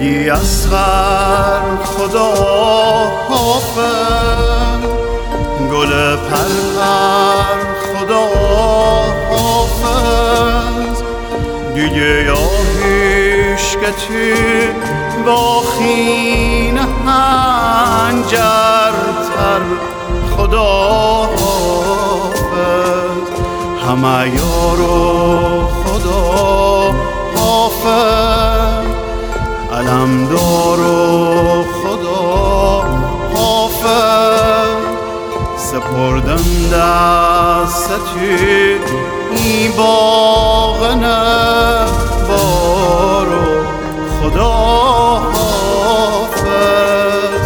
علی اصغر خدا حافظ، گل پرپر خدا حافظ، دیگه یا هیچ کسی با خین هنجرتر خدا حافظ، همه یارو خدا حافظ، علمدار و خدا حافظ، سپردم دستی ای باغنه بارو خدا حافظ.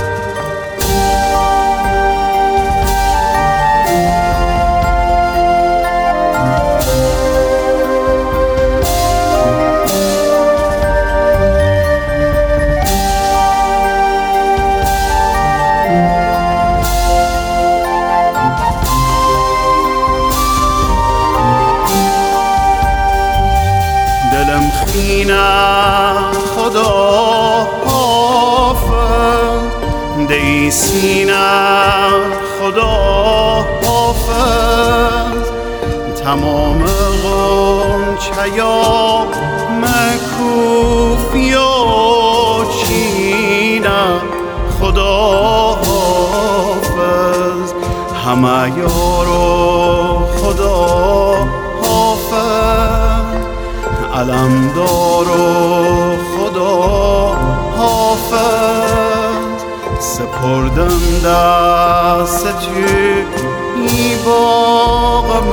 دلم خینه خدا حافظ، دی سینه خدا حافظ، تمام غنچه یا مکوفی و چینه خدا حافظ، همه یارو خدا حافظ، علمدار و خدا حافظ، سپردم دستی ای باغ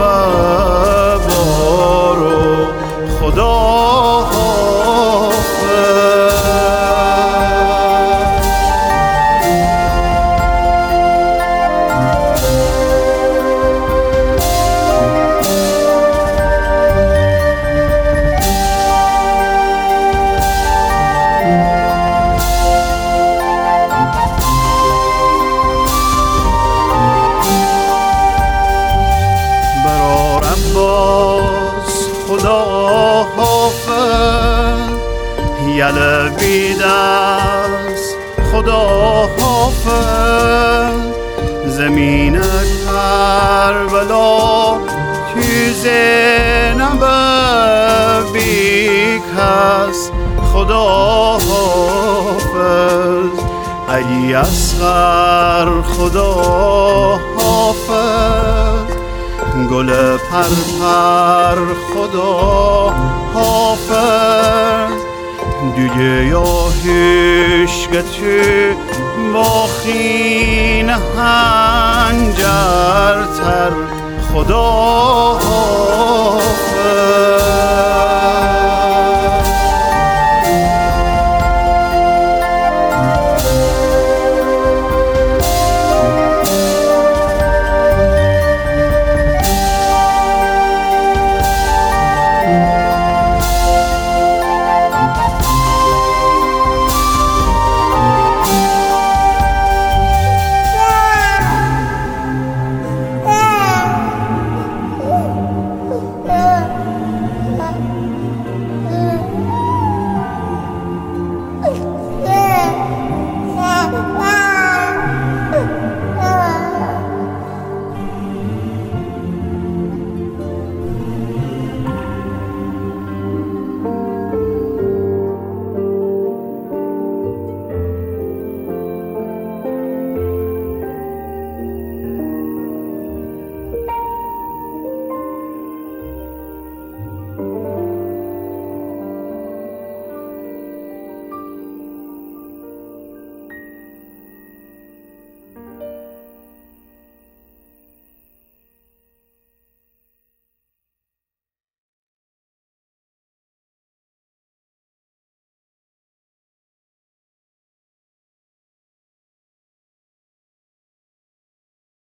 مبارو خدا حافظ. خدا حافظ، یل بیدست خدا حافظ، زمین کربلا تیزه نبی کس خدا حافظ، علی اصغر خدا حافظ، گل پرپر خدا حافظ، دیگه یا هیچ کسی با خین هنجرتر